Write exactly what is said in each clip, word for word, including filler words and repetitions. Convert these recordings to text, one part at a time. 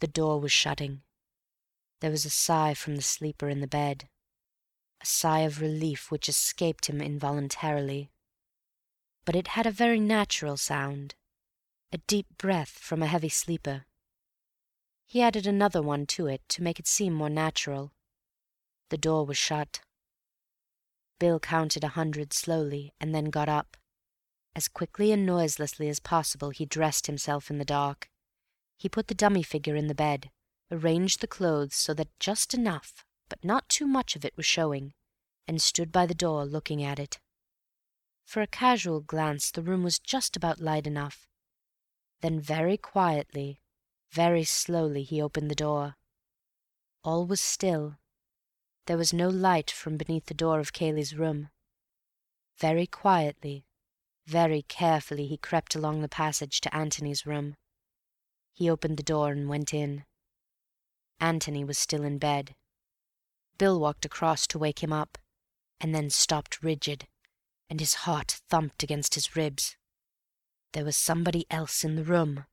The door was shutting. There was a sigh from the sleeper in the bed, a sigh of relief which escaped him involuntarily. But it had a very natural sound, a deep breath from a heavy sleeper. He added another one to it to make it seem more natural. The door was shut. Bill counted a hundred slowly, and then got up. As quickly and noiselessly as possible he dressed himself in the dark. He put the dummy figure in the bed, arranged the clothes so that just enough, but not too much of it was showing, and stood by the door looking at it. For a casual glance the room was just about light enough. Then very quietly, very slowly he opened the door. All was still. There was no light from beneath the door of Cayley's room. Very quietly, very carefully he crept along the passage to Antony's room. He opened the door and went in. Antony was still in bed. Bill walked across to wake him up, and then stopped rigid, and his heart thumped against his ribs. There was somebody else in the room.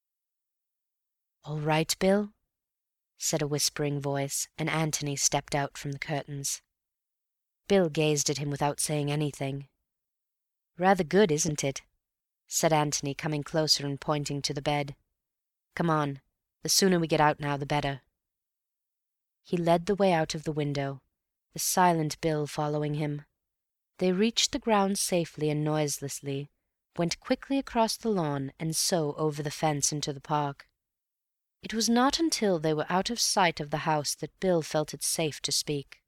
"All right, Bill?" said a whispering voice, and Antony stepped out from the curtains. Bill gazed at him without saying anything. "Rather good, isn't it?" said Antony, coming closer and pointing to the bed. "Come on. The sooner we get out now, the better." He led the way out of the window, the silent Bill following him. They reached the ground safely and noiselessly, went quickly across the lawn, and so over the fence into the park. It was not until they were out of sight of the house that Bill felt it safe to speak.